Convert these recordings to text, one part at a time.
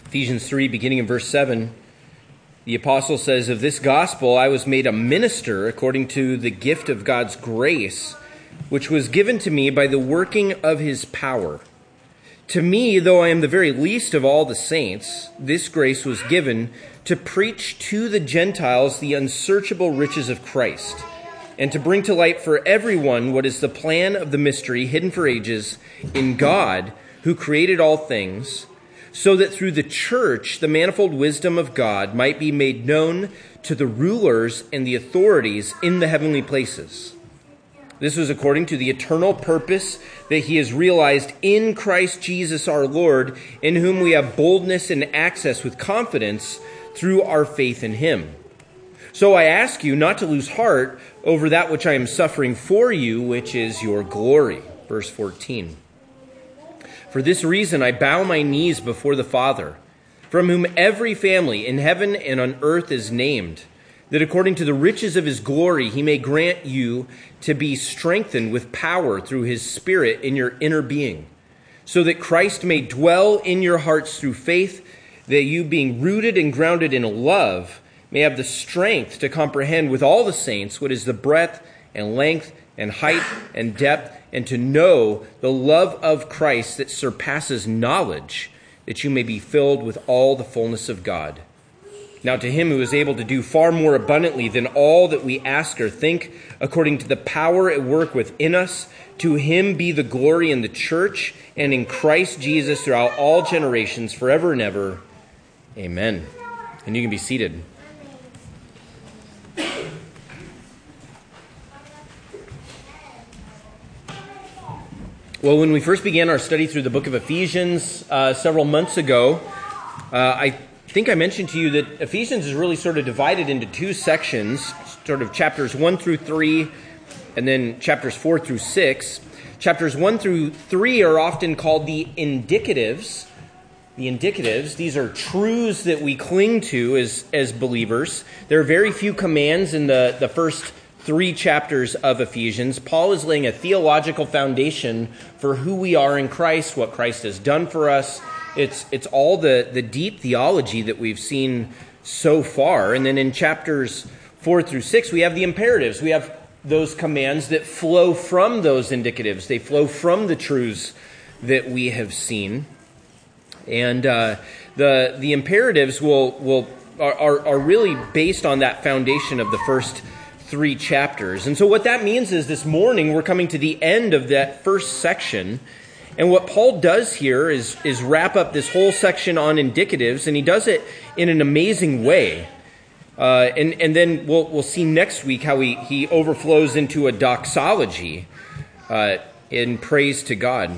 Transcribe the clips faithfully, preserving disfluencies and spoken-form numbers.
Ephesians three, beginning in verse seven, the apostle says, "Of this gospel I was made a minister according to the gift of God's grace, which was given to me by the working of his power. To me, though I am the very least of all the saints, this grace was given to preach to the Gentiles the unsearchable riches of Christ, and to bring to light for everyone what is the plan of the mystery hidden for ages in God, who created all things, so that through the church the manifold wisdom of God might be made known to the rulers and the authorities in the heavenly places. This was according to the eternal purpose that he has realized in Christ Jesus our Lord, in whom we have boldness and access with confidence through our faith in him. So I ask you not to lose heart over that which I am suffering for you, which is your glory." Verse fourteen. "For this reason I bow my knees before the Father, from whom every family in heaven and on earth is named, that according to the riches of his glory he may grant you to be strengthened with power through his Spirit in your inner being, so that Christ may dwell in your hearts through faith, that you, being rooted and grounded in love, may have the strength to comprehend with all the saints what is the breadth and length and height and depth, and to know the love of Christ that surpasses knowledge, that you may be filled with all the fullness of God. Now to him who is able to do far more abundantly than all that we ask or think, according to the power at work within us, to him be the glory in the church and in Christ Jesus throughout all generations, forever and ever. Amen." And you can be seated. Well, when we first began our study through the book of Ephesians uh, several months ago, uh, I think I mentioned to you that Ephesians is really sort of divided into two sections, sort of chapters one through three, and then chapters four through six. Chapters one through three are often called the indicatives. The indicatives, these are truths that we cling to as, as believers. There are very few commands in the, the first three chapters of Ephesians. Paul is laying a theological foundation for who we are in Christ, what Christ has done for us. It's it's all the, the deep theology that we've seen so far. And then in chapters four through six, we have the imperatives. We have those commands that flow from those indicatives. They flow from the truths that we have seen. And uh, the the imperatives will will are, are really based on that foundation of the first three chapters. And so what that means is this morning we're coming to the end of that first section. And what Paul does here is, is wrap up this whole section on indicatives, and he does it in an amazing way. Uh, and, and then we'll, we'll see next week how he, he overflows into a doxology uh, in praise to God.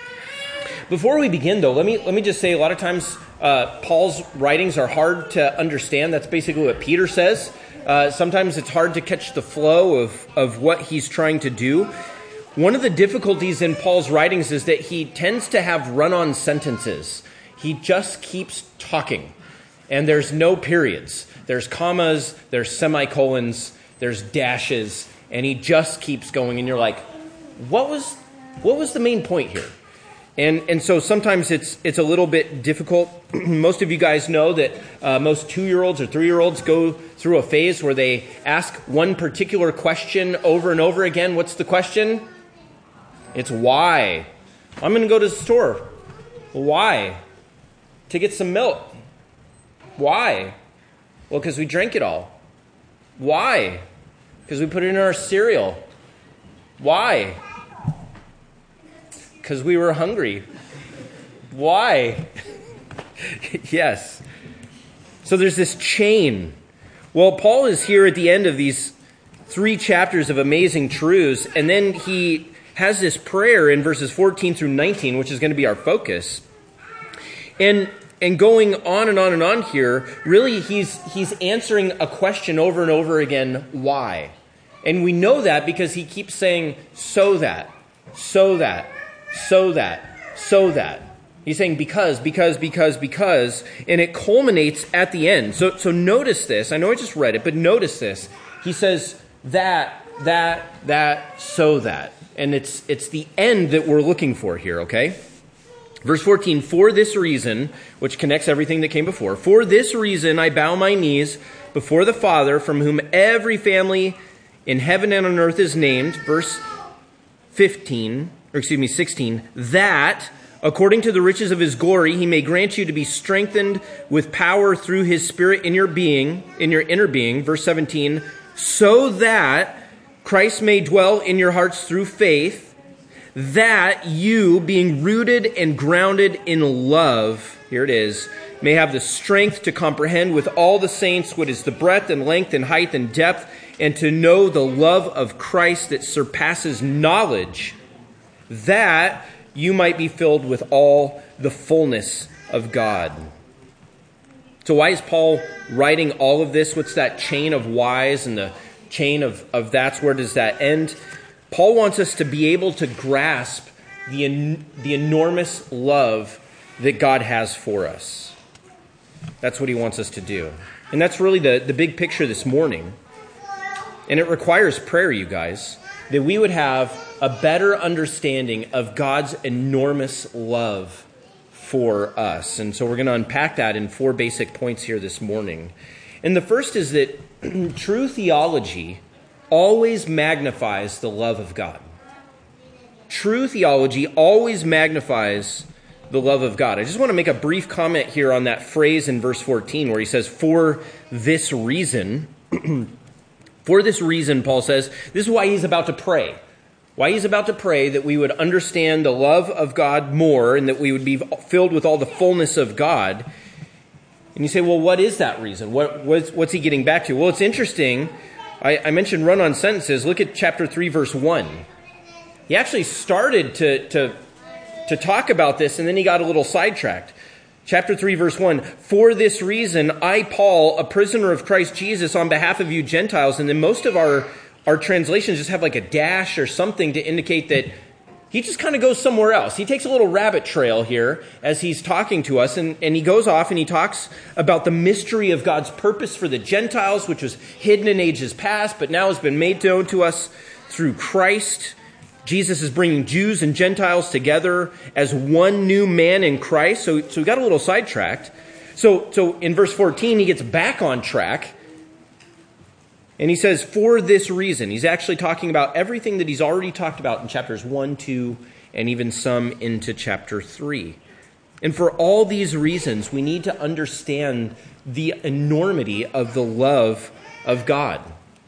Before we begin, though, let me let me just say a lot of times uh, Paul's writings are hard to understand. That's basically what Peter says. Uh, sometimes it's hard to catch the flow of, of what he's trying to do. One of the difficulties in Paul's writings is that he tends to have run-on sentences. He just keeps talking, and there's no periods. There's commas, there's semicolons, there's dashes, and he just keeps going, and you're like, what was what was the main point here? And and so sometimes it's it's a little bit difficult. Most of you guys know that uh, most two-year-olds or three-year-olds go through a phase where they ask one particular question over and over again. What's the question? It's why. I'm going to go to the store. Why? To get some milk. Why? Well, because we drank it all. Why? Because we put it in our cereal. Why? Because we were hungry. Why? Yes. So there's this chain. Well, Paul is here at the end of these three chapters of amazing truths, and then he has this prayer in verses fourteen through nineteen, which is going to be our focus. And and going on and on and on here, really he's he's answering a question over and over again, why? And we know that because he keeps saying, so that, so that, so that, so that. He's saying because, because, because, because, and it culminates at the end. So, so notice this. I know I just read it, but notice this. He says that, that, that, so that. And it's it's the end that we're looking for here, okay? Verse fourteen, for this reason, which connects everything that came before, for this reason I bow my knees before the Father, from whom every family in heaven and on earth is named. Verse fifteen, or excuse me, sixteen, that according to the riches of his glory, he may grant you to be strengthened with power through his Spirit in your being, in your inner being. Verse seventeen, so that Christ may dwell in your hearts through faith, that you, being rooted and grounded in love, here it is, may have the strength to comprehend with all the saints what is the breadth and length and height and depth, and to know the love of Christ that surpasses knowledge, that you might be filled with all the fullness of God. So why is Paul writing all of this? What's that chain of whys and the chain of, of that's, where does that end? Paul wants us to be able to grasp the, en- the enormous love that God has for us. That's what he wants us to do. And that's really the, the big picture this morning. And it requires prayer, you guys, that we would have a better understanding of God's enormous love for us. And so we're going to unpack that in four basic points here this morning. And the first is that true theology always magnifies the love of God. True theology always magnifies the love of God. I just want to make a brief comment here on that phrase in verse fourteen where he says, for this reason. For this reason, Paul says, this is why he's about to pray. Why he's about to pray that we would understand the love of God more and that we would be filled with all the fullness of God. And you say, well, what is that reason? What, what's, what's he getting back to? Well, it's interesting. I, I mentioned run-on sentences. Look at chapter three, verse one. He actually started to, to, to talk about this, and then he got a little sidetracked. Chapter three, verse one, for this reason, I, Paul, a prisoner of Christ Jesus, on behalf of you Gentiles, and then most of our, our translations just have like a dash or something to indicate that he just kind of goes somewhere else. He takes a little rabbit trail here as he's talking to us, and, and he goes off and he talks about the mystery of God's purpose for the Gentiles, which was hidden in ages past, but now has been made known to us through Christ. Jesus is bringing Jews and Gentiles together as one new man in Christ. So, so we got a little sidetracked. So, so in verse fourteen, he gets back on track. And he says, for this reason. He's actually talking about everything that he's already talked about in chapters one, two, and even some into chapter three. And for all these reasons, we need to understand the enormity of the love of God.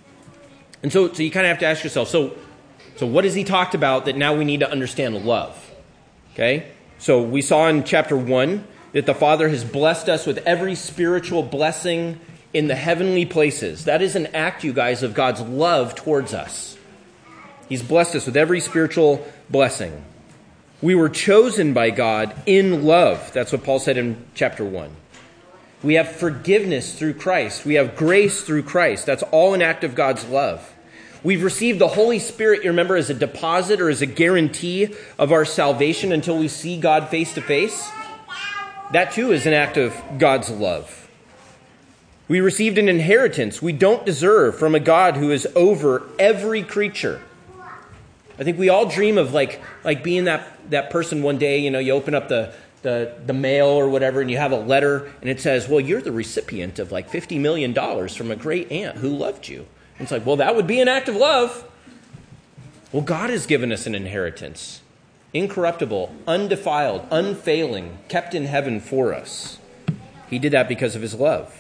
And so, so you kind of have to ask yourself, so, so what has he talked about that now we need to understand love? Okay? So we saw in chapter one that the Father has blessed us with every spiritual blessing in the heavenly places. That is an act, you guys, of God's love towards us. He's blessed us with every spiritual blessing. We were chosen by God in love. That's what Paul said in chapter one. We have forgiveness through Christ. We have grace through Christ. That's all an act of God's love. We've received the Holy Spirit, you remember, as a deposit or as a guarantee of our salvation until we see God face to face. That too is an act of God's love. We received an inheritance we don't deserve from a God who is over every creature. I think we all dream of like, like being that, that person one day, you know, you open up the, the, the mail or whatever and you have a letter and it says, well, you're the recipient of like fifty million dollars from a great aunt who loved you. And it's like, well, that would be an act of love. Well, God has given us an inheritance. Incorruptible, undefiled, unfailing, kept in heaven for us. He did that because of his love.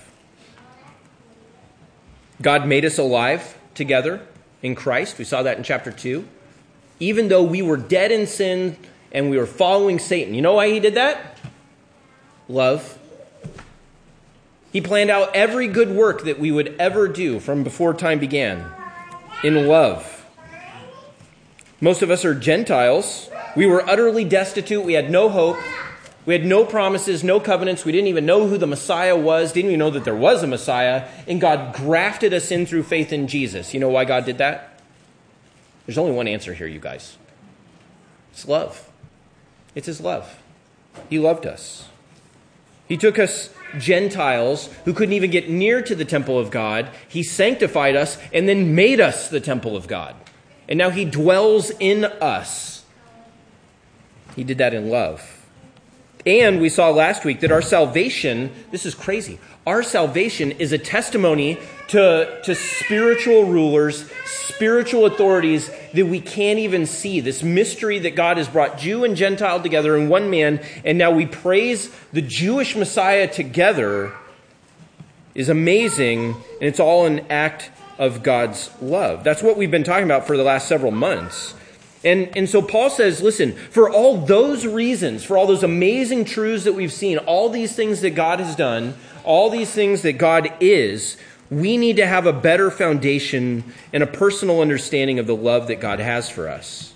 God made us alive together in Christ. We saw that in chapter two. Even though we were dead in sin and we were following Satan. You know why he did that? Love. He planned out every good work that we would ever do from before time began in love. Most of us are Gentiles. We were utterly destitute. We had no hope. We had no promises, no covenants. We didn't even know who the Messiah was. Didn't even know that there was a Messiah. And God grafted us in through faith in Jesus. You know why God did that? There's only one answer here, you guys. It's love. It's his love. He loved us. He took us, Gentiles, who couldn't even get near to the temple of God. He sanctified us and then made us the temple of God. And now he dwells in us. He did that in love. And we saw last week that our salvation, this is crazy, our salvation is a testimony to, to spiritual rulers, spiritual authorities that we can't even see. This mystery that God has brought Jew and Gentile together in one man, and now we praise the Jewish Messiah together, is amazing, and it's all an act of God's love. That's what we've been talking about for the last several months. And, and so Paul says, listen, for all those reasons, for all those amazing truths that we've seen, all these things that God has done, all these things that God is, we need to have a better foundation and a personal understanding of the love that God has for us.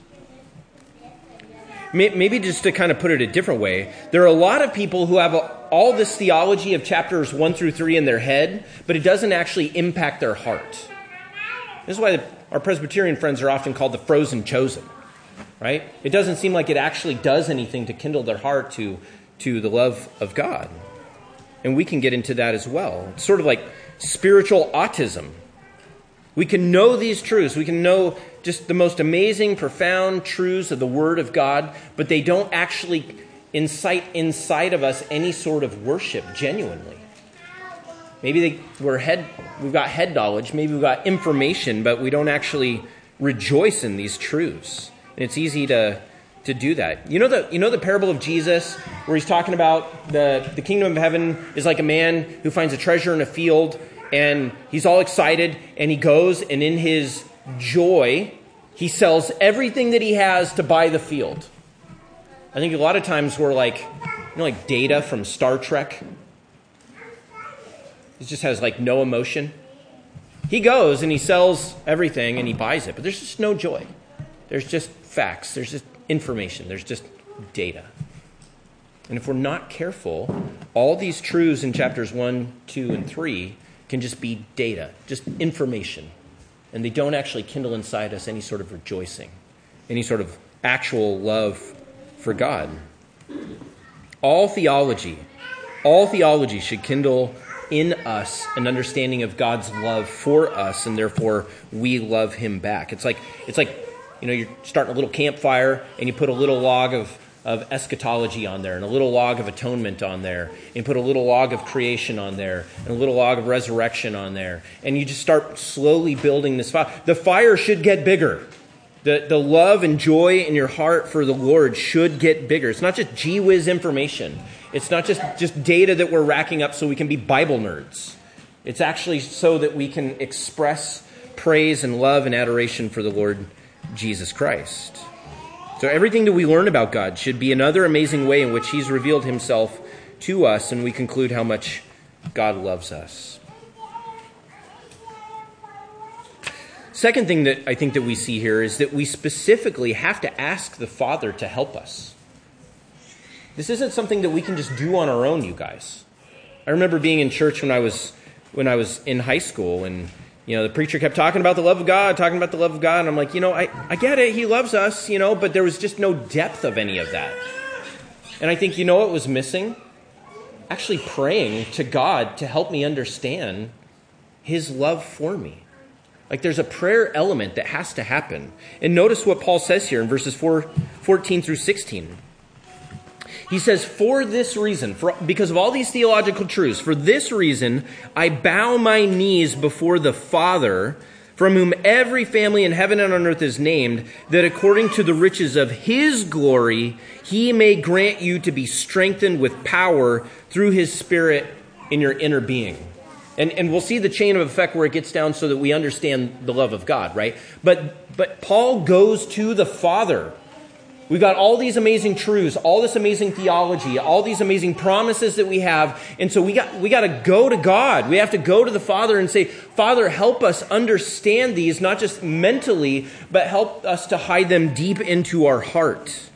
Maybe just to kind of put it a different way, there are a lot of people who have all this theology of chapters one through three in their head, but it doesn't actually impact their heart. This is why our Presbyterian friends are often called the frozen chosen, right? It doesn't seem like it actually does anything to kindle their heart to, to the love of God. And we can get into that as well. It's sort of like spiritual autism. We can know these truths. We can know just the most amazing, profound truths of the Word of God, but they don't actually incite inside of us any sort of worship genuinely. Maybe they, we're head, we've got head knowledge, maybe we've got information, but we don't actually rejoice in these truths. And it's easy to, to do that. You know the you know the parable of Jesus where he's talking about the, the kingdom of heaven is like a man who finds a treasure in a field, and he's all excited, and he goes, and in his joy, he sells everything that he has to buy the field. I think a lot of times we're like, you know, like Data from Star Trek. It just has like no emotion. He goes and he sells everything and he buys it, but there's just no joy. There's just facts. There's just information. There's just data. And if we're not careful, all these truths in chapters one, two, and three can just be data, just information. And they don't actually kindle inside us any sort of rejoicing, any sort of actual love for God. All theology, all theology should kindle in us an understanding of God's love for us, and therefore we love him back. It's like, it's like, you know, you're starting a little campfire and you put a little log of, of eschatology on there and a little log of atonement on there, and you put a little log of creation on there and a little log of resurrection on there, and you just start slowly building this fire. The fire should get bigger. The, the love and joy in your heart for the Lord should get bigger. It's not just gee whiz information. It's not just, just data that we're racking up so we can be Bible nerds. It's actually so that we can express praise and love and adoration for the Lord Jesus Christ. So everything that we learn about God should be another amazing way in which he's revealed himself to us, and we conclude how much God loves us. Second thing that I think that we see here is that we specifically have to ask the Father to help us. This isn't something that we can just do on our own, you guys. I remember being in church when I was when I was in high school, and you know, the preacher kept talking about the love of God, talking about the love of God, and I'm like, you know, I, I get it, he loves us, you know, but there was just no depth of any of that. And I think, you know what was missing? Actually praying to God to help me understand his love for me. Like there's a prayer element that has to happen. And notice what Paul says here in verses four, fourteen through sixteen. He says, for this reason, for, because of all these theological truths, for this reason, I bow my knees before the Father, from whom every family in heaven and on earth is named, that according to the riches of his glory, he may grant you to be strengthened with power through his Spirit in your inner being. And, and we'll see the chain of effect where it gets down so that we understand the love of God, right? But, but Paul goes to the Father. We've got all these amazing truths, all this amazing theology, all these amazing promises that we have. And so we got we got to go to God. We have to go to the Father and say, Father, help us understand these, not just mentally, but help us to hide them deep into our heart,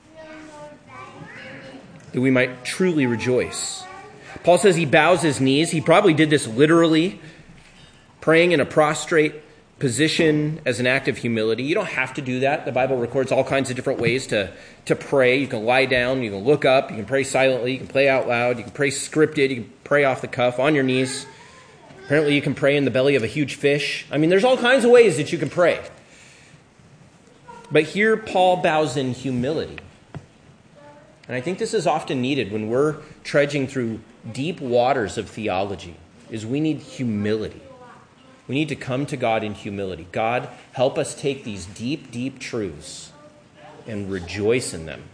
that we might truly rejoice. Paul says he bows his knees. He probably did this literally, praying in a prostrate position as an act of humility. You don't have to do that. The Bible records all kinds of different ways to, to pray. You can lie down, you can look up, you can pray silently, you can pray out loud, you can pray scripted, you can pray off the cuff, on your knees. Apparently you can pray in the belly of a huge fish. I mean, there's all kinds of ways that you can pray. But here Paul bows in humility. And I think this is often needed when we're trudging through deep waters of theology, is we need humility. We need to come to God in humility. God, help us take these deep, deep truths and rejoice in them.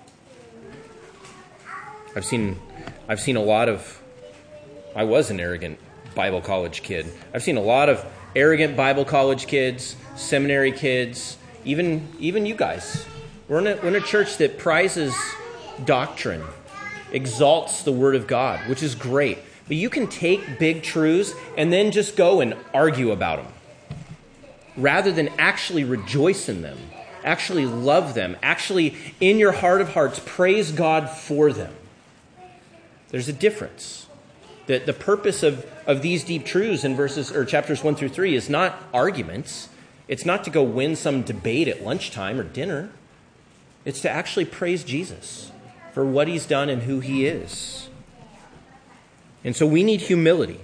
I've seen, I've seen a lot of, I was an arrogant Bible college kid. I've seen a lot of arrogant Bible college kids, seminary kids, even, even you guys. We're in, a, we're in a church that prizes doctrine, exalts the Word of God, which is great. But you can take big truths and then just go and argue about them, rather than actually rejoice in them, actually love them, actually in your heart of hearts praise God for them. There's a difference. The, the purpose of, of these deep truths in verses or chapters one through three is not arguments. It's not to go win some debate at lunchtime or dinner. It's to actually praise Jesus for what he's done and who he is. And so we need humility.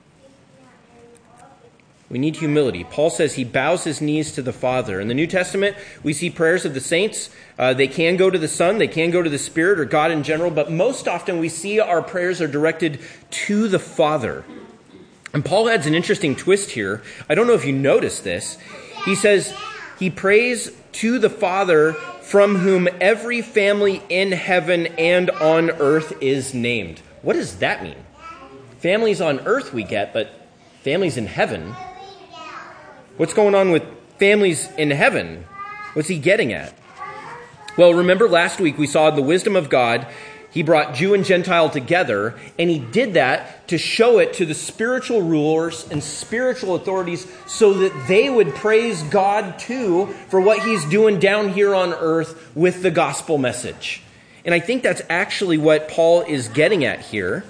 We need humility. Paul says he bows his knees to the Father. In the New Testament, we see prayers of the saints. Uh, they can go to the Son, they can go to the Spirit, or God in general, but most often we see our prayers are directed to the Father. And Paul adds an interesting twist here. I don't know if you noticed this. He says he prays to the Father, from whom every family in heaven and on earth is named. What does that mean? Families on earth we get, but families in heaven? What's going on with families in heaven? What's he getting at? Well, remember last week we saw the wisdom of God. He brought Jew and Gentile together, and he did that to show it to the spiritual rulers and spiritual authorities so that they would praise God too for what he's doing down here on earth with the gospel message. And I think that's actually what Paul is getting at here.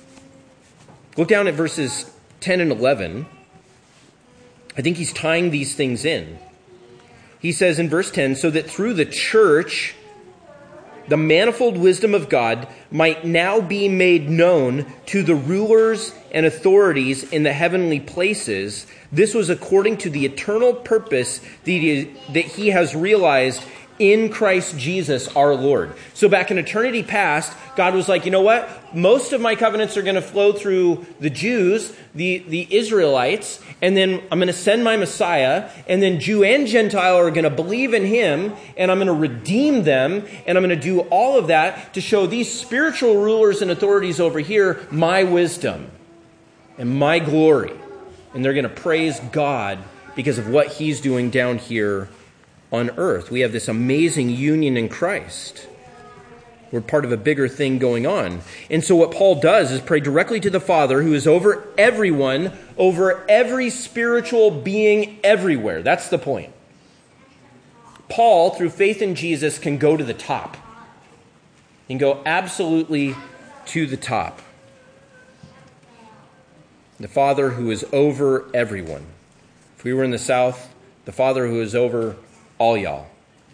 Look down at verses ten and eleven. I think he's tying these things in. He says in verse ten, so that through the church, the manifold wisdom of God might now be made known to the rulers and authorities in the heavenly places. This was according to the eternal purpose that he, that he has realized in Christ Jesus our Lord. So back in eternity past, God was like, you know what? Most of my covenants are going to flow through the Jews, the, the Israelites, and then I'm going to send my Messiah, and then Jew and Gentile are going to believe in him, and I'm going to redeem them, and I'm going to do all of that to show these spiritual rulers and authorities over here my wisdom and my glory. And they're going to praise God because of what he's doing down here on earth. We have this amazing union in Christ. We're part of a bigger thing going on. And so what Paul does is pray directly to the Father, who is over everyone, over every spiritual being everywhere. That's the point. Paul, through faith in Jesus, can go to the top. He can go absolutely to the top. The Father who is over everyone. If we were in the South, the Father who is over all y'all.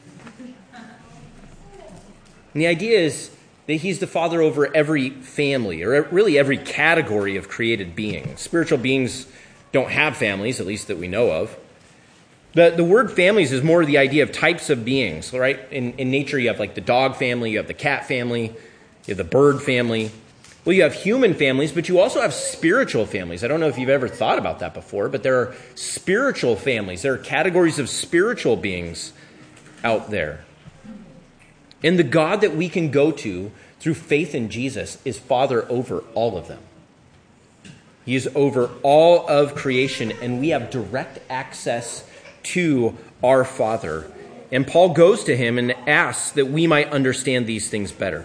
And the idea is that he's the Father over every family, or really every category of created being. Spiritual beings don't have families, at least that we know of. The, the word families is more the idea of types of beings, right? In, in nature, you have like the dog family, you have the cat family, you have the bird family. Well, you have human families, but you also have spiritual families. I don't know if you've ever thought about that before, but there are spiritual families. There are categories of spiritual beings out there. And the God that we can go to through faith in Jesus is Father over all of them. He is over all of creation, and we have direct access to our Father. And Paul goes to him and asks that we might understand these things better.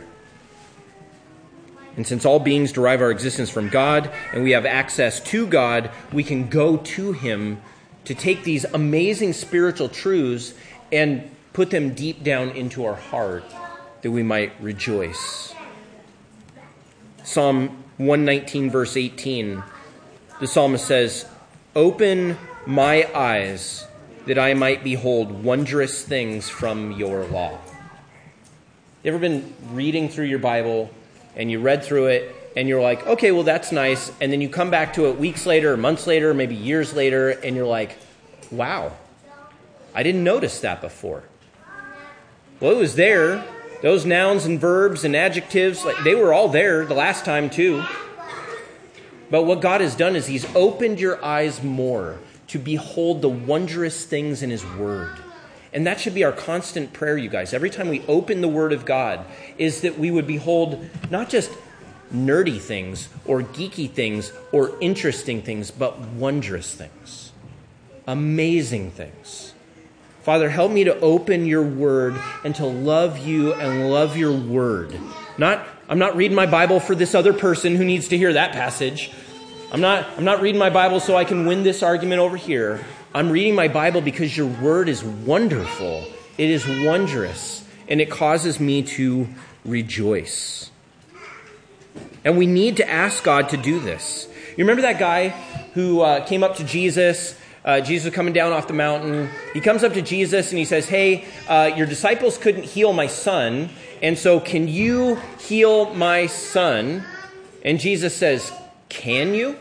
And since all beings derive our existence from God, and we have access to God, we can go to him to take these amazing spiritual truths and put them deep down into our heart that we might rejoice. Psalm one nineteen, verse eighteen, the psalmist says, "Open my eyes that I might behold wondrous things from your law." You ever been reading through your Bible and you read through it and you're like, okay, well, that's nice. And then you come back to it weeks later, or months later, maybe years later, and you're like, wow, I didn't notice that before. Well, it was there Those nouns and verbs and adjectives, like, they were all there the last time too. But what God has done is he's opened your eyes more to behold the wondrous things in his word. And that should be our constant prayer, you guys. Every time we open the word of God, is that we would behold not just nerdy things or geeky things or interesting things, but wondrous things, amazing things. Father, help me to open your word and to love you and love your word. Not, I'm not reading my Bible for this other person who needs to hear that passage. I'm not, I'm not reading my Bible so I can win this argument over here. I'm reading my Bible because your word is wonderful. It is wondrous, and it causes me to rejoice. And we need to ask God to do this. You remember that guy who uh, came up to Jesus? Uh, Jesus was coming down off the mountain. He comes up to Jesus and he says, hey, uh, your disciples couldn't heal my son, and so can you heal my son? And Jesus says, can you?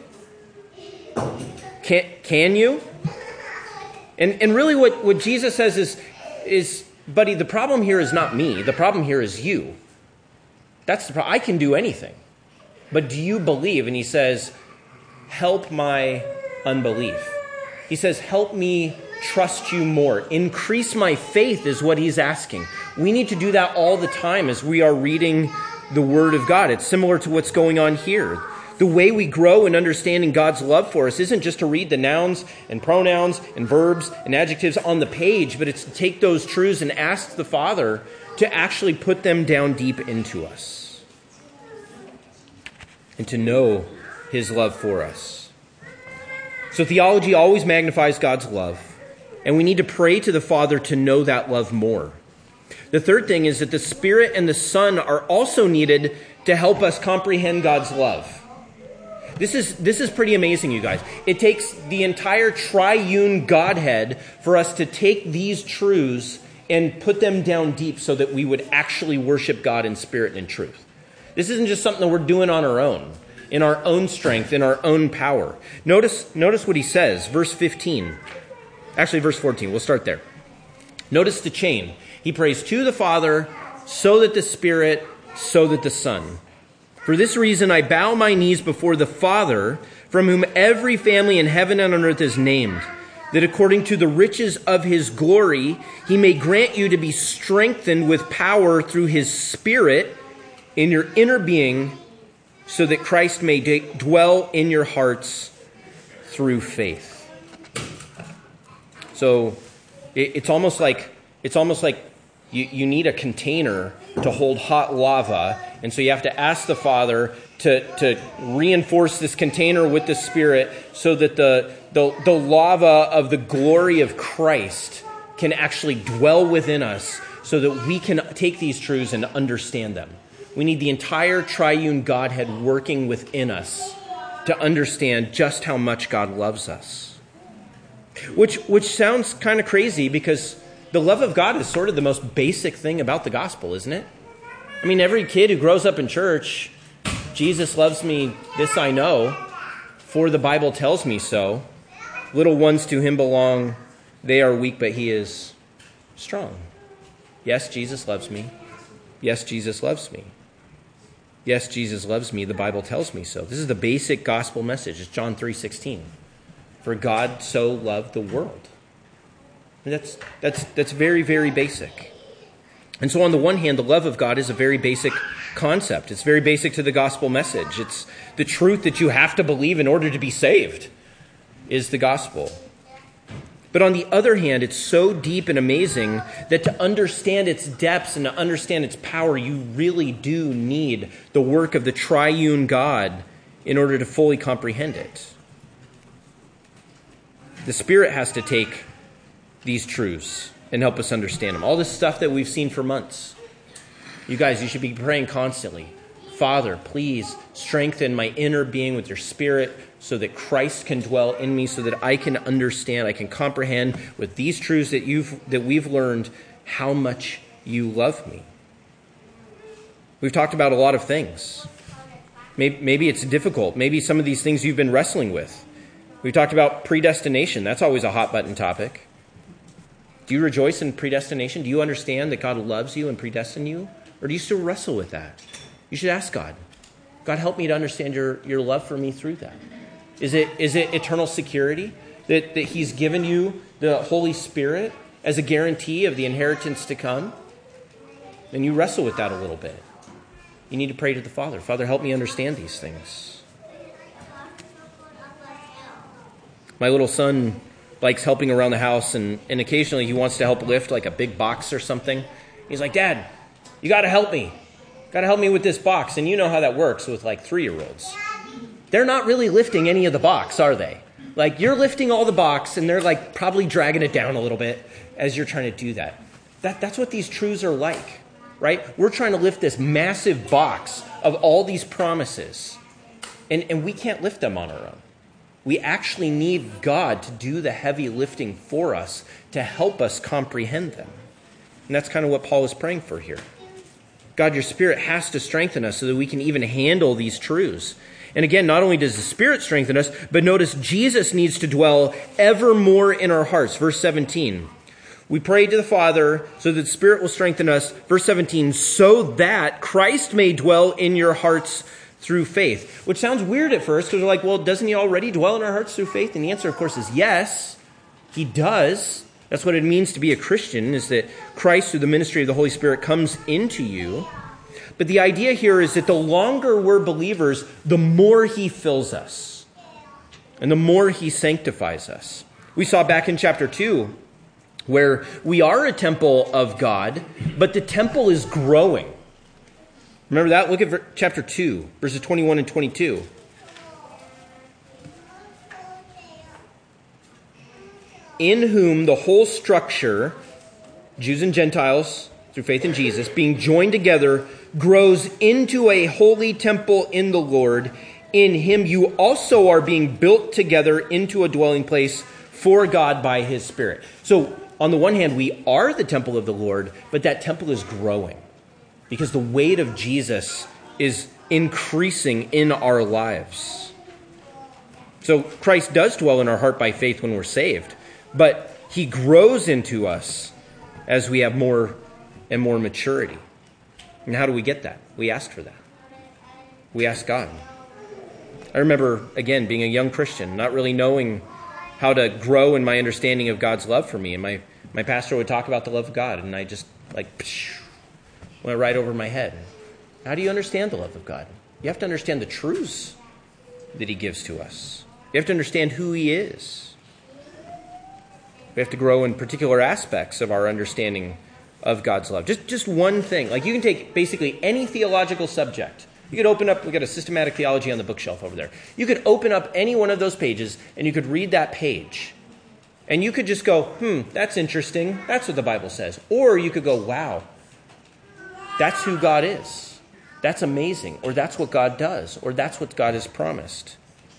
Can, can you? And and really what, what Jesus says is, is, buddy, the problem here is not me. The problem here is you. That's the problem. I can do anything. But do you believe? And he says, help my unbelief. He says, help me trust you more. Increase my faith is what he's asking. We need to do that all the time as we are reading the Word of God. It's similar to what's going on here. The way we grow in understanding God's love for us isn't just to read the nouns and pronouns and verbs and adjectives on the page, but it's to take those truths and ask the Father to actually put them down deep into us and to know his love for us. So theology always magnifies God's love, and we need to pray to the Father to know that love more. The third thing is that the Spirit and the Son are also needed to help us comprehend God's love. This is this is pretty amazing, you guys. It takes the entire triune Godhead for us to take these truths and put them down deep so that we would actually worship God in spirit and in truth. This isn't just something that we're doing on our own, in our own strength, in our own power. Notice, notice what he says, verse fifteen. Actually, verse fourteen. We'll start there. Notice the chain. He prays to the Father, so that the Spirit, so that the Son. For this reason, I bow my knees before the Father, from whom every family in heaven and on earth is named, that according to the riches of his glory, he may grant you to be strengthened with power through his Spirit in your inner being, so that Christ may d- dwell in your hearts through faith. So it, it's almost like it's almost like you, you need a container to hold hot lava. And so you have to ask the Father to, to reinforce this container with the Spirit so that the, the, the lava of the glory of Christ can actually dwell within us so that we can take these truths and understand them. We need the entire triune Godhead working within us to understand just how much God loves us. Which, which sounds kind of crazy because the love of God is sort of the most basic thing about the gospel, isn't it? I mean, every kid who grows up in church, Jesus loves me, this I know, for the Bible tells me so. Little ones to him belong, they are weak, but he is strong. Yes, Jesus loves me. Yes, Jesus loves me. Yes, Jesus loves me, the Bible tells me so. This is the basic gospel message. It's John three sixteen. For God so loved the world. And that's that's that's very, very basic. And so on the one hand, the love of God is a very basic concept. It's very basic to the gospel message. It's the truth that you have to believe in order to be saved is the gospel. But on the other hand, it's so deep and amazing that to understand its depths and to understand its power, you really do need the work of the triune God in order to fully comprehend it. The Spirit has to take these truths and help us understand them. All this stuff that we've seen for months. You guys, you should be praying constantly. Father, please strengthen my inner being with your Spirit so that Christ can dwell in me, so that I can understand, I can comprehend with these truths that you've that we've learned how much you love me. We've talked about a lot of things. Maybe, maybe it's difficult. Maybe some of these things you've been wrestling with. We've talked about predestination. That's always a hot button topic. Do you rejoice in predestination? Do you understand that God loves you and predestined you Or do you still wrestle with that? You should ask God. God, help me to understand your, your love for me through that. Is it is it eternal security that, that he's given you the Holy Spirit as a guarantee of the inheritance to come? Then you wrestle with that a little bit. You need to pray to the Father. Father, help me understand these things. My little son likes helping around the house, and, and occasionally he wants to help lift like a big box or something. He's like, Dad, you got to help me. Got to help me with this box. And you know how that works with like three-year-olds. They're not really lifting any of the box, are they? Like you're lifting all the box and they're like probably dragging it down a little bit as you're trying to do that. That that's what these truths are like, right? We're trying to lift this massive box of all these promises. And, and we can't lift them on our own. We actually need God to do the heavy lifting for us to help us comprehend them. And that's kind of what Paul is praying for here. God, your Spirit has to strengthen us so that we can even handle these truths. And again, not only does the Spirit strengthen us, but notice Jesus needs to dwell ever more in our hearts. Verse seventeen. We pray to the Father so that the Spirit will strengthen us. Verse seventeen, so that Christ may dwell in your hearts through faith. Which sounds weird at first because we're like, well, doesn't he already dwell in our hearts through faith? And the answer, of course, is yes, he does. That's what it means to be a Christian, is that Christ, through the ministry of the Holy Spirit, comes into you. But the idea here is that the longer we're believers, the more he fills us. And the more he sanctifies us. We saw back in chapter two, where we are a temple of God, but the temple is growing. Remember that? Look at chapter two, verses twenty-one and twenty-two. In whom the whole structure, Jews and Gentiles, through faith in Jesus, being joined together, grows into a holy temple in the Lord. In him you also are being built together into a dwelling place for God by his Spirit. So, on the one hand, we are the temple of the Lord, but that temple is growing because the weight of Jesus is increasing in our lives. So, Christ does dwell in our heart by faith when we're saved. But he grows into us as we have more and more maturity. And how do we get that? We ask for that. We ask God. I remember, again, being a young Christian, not really knowing how to grow in my understanding of God's love for me. And my, my pastor would talk about the love of God, and I just, like, psh, went right over my head. How do you understand the love of God? You have to understand the truths that he gives to us. You have to understand who he is. We have to grow in particular aspects of our understanding of God's love. Just just one thing. Like you can take basically any theological subject. You could open up, we've got a systematic theology on the bookshelf over there. You could open up any one of those pages and you could read that page. And you could just go, hmm, that's interesting. That's what the Bible says. Or you could go, wow, that's who God is. That's amazing. Or that's what God does. Or that's what God has promised.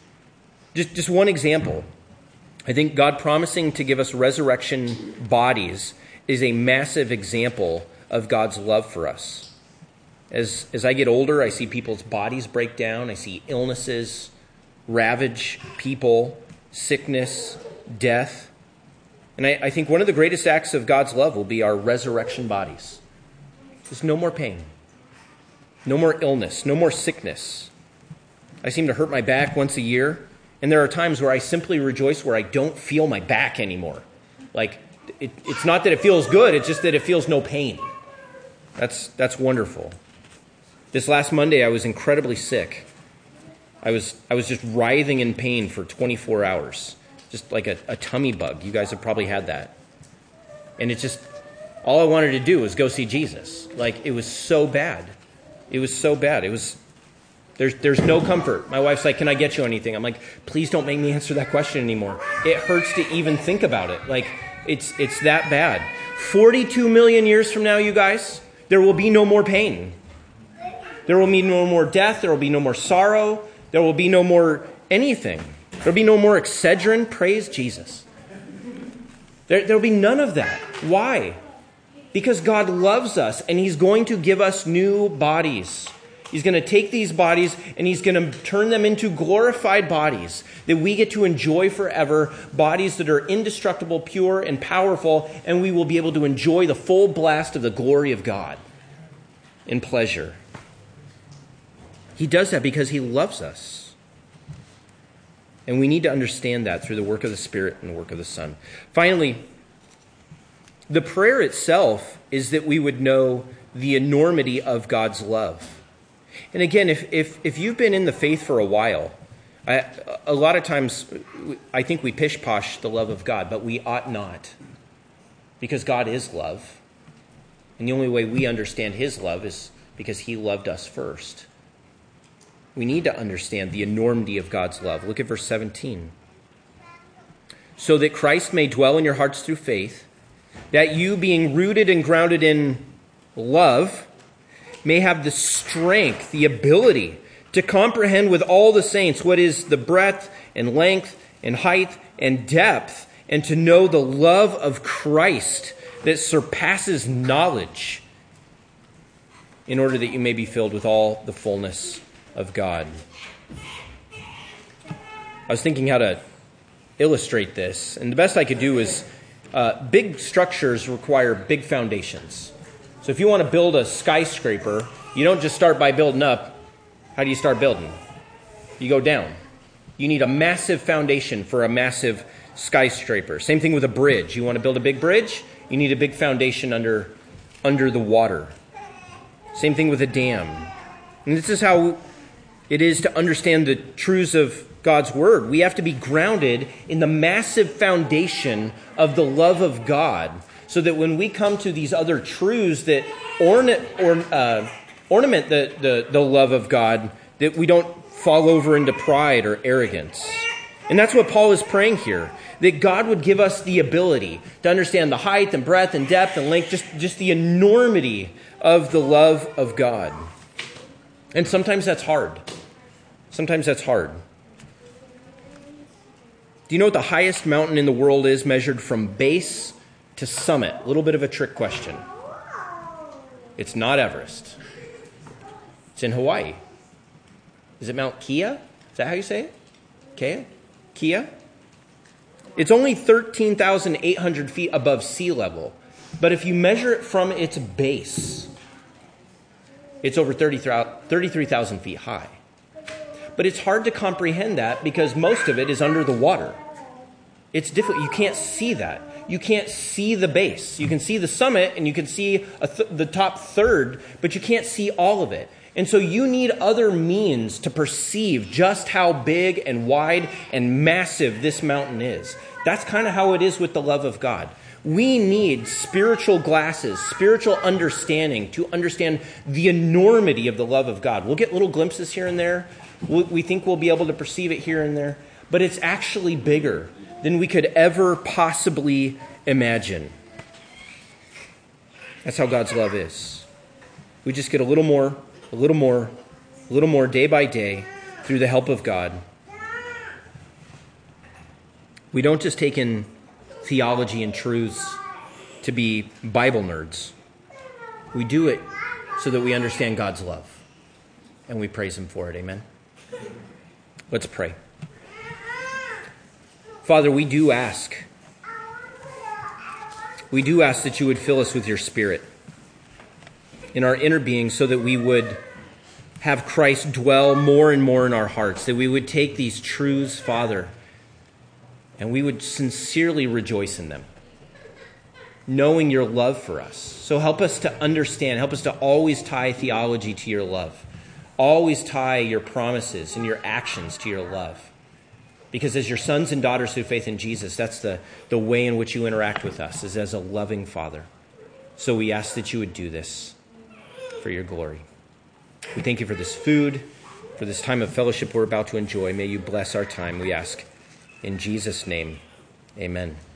Just, just one example. I think God promising to give us resurrection bodies is a massive example of God's love for us. As, as I get older, I see people's bodies break down. I see illnesses ravage people, sickness, death. And I, I think one of the greatest acts of God's love will be our resurrection bodies. There's no more pain, no more illness, no more sickness. I seem to hurt my back once a year. And there are times where I simply rejoice where I don't feel my back anymore. Like, it, it's not that it feels good, it's just that it feels no pain. That's that's wonderful. This last Monday, I was incredibly sick. I was I was just writhing in pain for twenty-four hours. Just like a, a tummy bug. You guys have probably had that. And it's just, all I wanted to do was go see Jesus. Like, it was so bad. It was so bad. It was... There's there's no comfort. My wife's like, can I get you anything? I'm like, please don't make me answer that question anymore. It hurts to even think about it. Like, it's it's that bad. forty-two million years from now, you guys, there will be no more pain. There will be no more death. There will be no more sorrow. There will be no more anything. There will be no more Excedrin. Praise Jesus. There there will be none of that. Why? Because God loves us, and he's going to give us new bodies. He's going to take these bodies and he's going to turn them into glorified bodies that we get to enjoy forever, bodies that are indestructible, pure, and powerful, and we will be able to enjoy the full blast of the glory of God. in pleasure. He does that because he loves us. And we need to understand that through the work of the Spirit and the work of the Son. Finally, the prayer itself is that we would know the enormity of God's love. And again, if if, if you've been in the faith for a while, I, a lot of times I think we pish-posh the love of God, but we ought not. Because God is love. And the only way we understand his love is because he loved us first. We need to understand the enormity of God's love. Look at verse seventeen. So that Christ may dwell in your hearts through faith, that you, being rooted and grounded in love, may have the strength, the ability to comprehend with all the saints what is the breadth and length and height and depth, and to know the love of Christ that surpasses knowledge, in order that you may be filled with all the fullness of God. I was thinking how to illustrate this, and the best I could do is uh, big structures require big foundations. So if you want to build a skyscraper, you don't just start by building up. How do you start building? You go down. You need a massive foundation for a massive skyscraper. Same thing with a bridge. You want to build a big bridge? You need a big foundation under, under the water. Same thing with a dam. And this is how it is to understand the truths of God's word. We have to be grounded in the massive foundation of the love of God, so that when we come to these other truths that ornament, or, uh, ornament the, the, the love of God, that we don't fall over into pride or arrogance. And that's what Paul is praying here, that God would give us the ability to understand the height and breadth and depth and length, just, just the enormity of the love of God. And sometimes that's hard. Sometimes that's hard. Do you know what the highest mountain in the world is, measured from base to summit? A little bit of a trick question. It's not Everest. It's in Hawaii. Is it Mount Kia? Is that how you say it? Kia? Kia? It's only thirteen thousand eight hundred feet above sea level. But if you measure it from its base, it's over thirty-three thousand feet high. But it's hard to comprehend that because most of it is under the water. It's difficult. You can't see that. You can't see the base. You can see the summit and you can see a th- the top third, but you can't see all of it. And so you need other means to perceive just how big and wide and massive this mountain is. That's kind of how it is with the love of God. We need spiritual glasses, spiritual understanding to understand the enormity of the love of God. We'll get little glimpses here and there. We think we'll be able to perceive it here and there. But it's actually bigger than we could ever possibly imagine. That's how God's love is. We just get a little more, a little more, a little more day by day through the help of God. We don't just take in theology and truths to be Bible nerds. We do it so that we understand God's love. And we praise him for it. Amen. Let's pray. Father, we do ask. We do ask that you would fill us with your Spirit in our inner being, so that we would have Christ dwell more and more in our hearts, that we would take these truths, Father, and we would sincerely rejoice in them, knowing your love for us. So help us to understand, help us to always tie theology to your love. Always tie your promises and your actions to your love. Because as your sons and daughters through faith in Jesus, that's the, the way in which you interact with us, is as a loving Father. So we ask that you would do this for your glory. We thank you for this food, for this time of fellowship we're about to enjoy. May you bless our time, we ask. In Jesus' name, amen.